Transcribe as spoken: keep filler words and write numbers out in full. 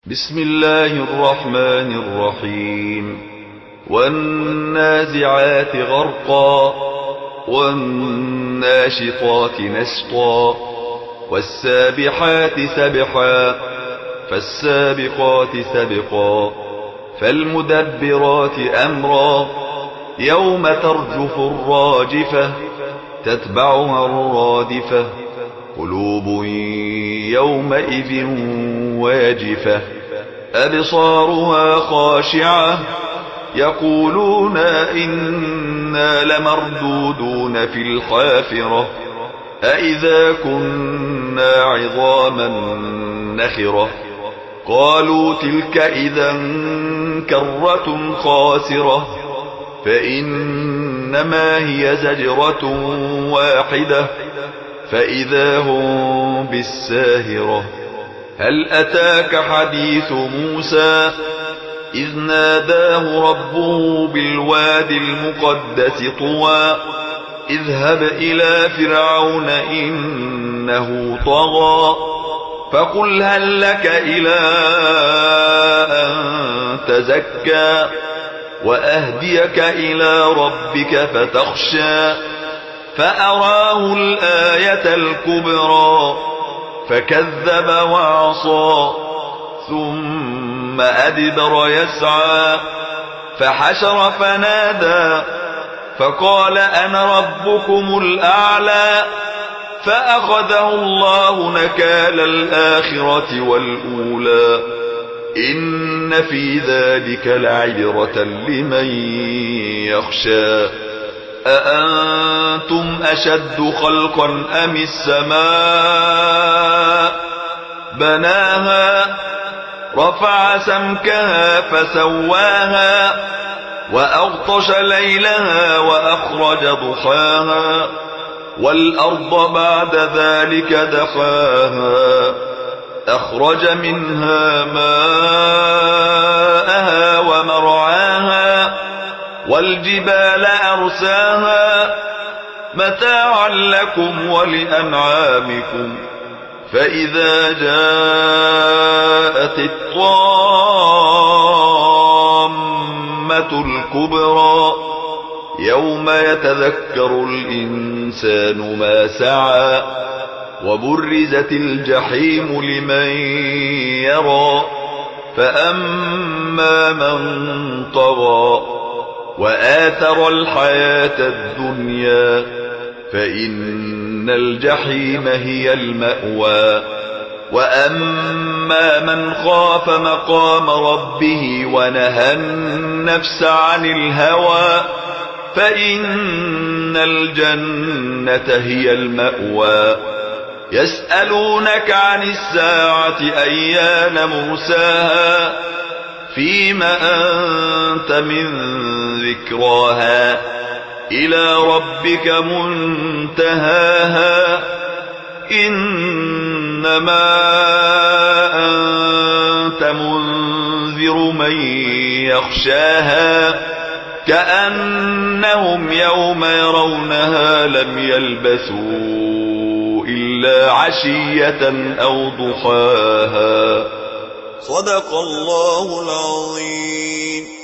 بسم الله الرحمن الرحيم والنازعات غرقا والناشطات نشطا والسابحات سبحا فالسابقات سبقا فالمدبرات أمرا يوم ترجف الراجفة تتبعها الرادفة قلوب يومئذ واجفة أبصارها خاشعة يقولون إنا لمردودون في الحافرة أإذا كنا عظاما نخرة قالوا تلك إذا كرة خاسرة فإنما هي زجرة واحدة فإذا هم بالساهرة هل أتاك حديث موسى إذ ناداه ربه بالواد المقدس طوى اذهب إلى فرعون إنه طغى فقل هل لك إلى أن تزكى وأهديك إلى ربك فتخشى فأراه الآية الكبرى فكذب وعصى ثم أدبر يسعى فحشر فنادى فقال أنا ربكم الأعلى فأخذه الله نكال الآخرة والأولى إن في ذلك لعبرة لمن يخشى أأنتم أشد خلقا أم السماء بناها رفع سمكها فسواها وأغطش ليلها وأخرج ضحاها والأرض بعد ذلك دحاها أخرج منها ماءها ومرعاها والجبال أرساها متاعا لكم ولأنعامكم فإذا جاءت الطامة الكبرى يوم يتذكر الإنسان ما سعى وبرزت الجحيم لمن يرى فأما من طغى وآثر الحياة الدنيا فإن الجحيم هي المأوى وأما من خاف مقام ربه ونهى النفس عن الهوى فإن الجنة هي المأوى يسألونك عن الساعة أيان مرساها فيم أنت من ذكراها إلى ربك منتهاها إنما أنت منذر من يخشاها كأنهم يوم يرونها لم يلبثوا إلا عشية أو ضحاها صدق الله العظيم.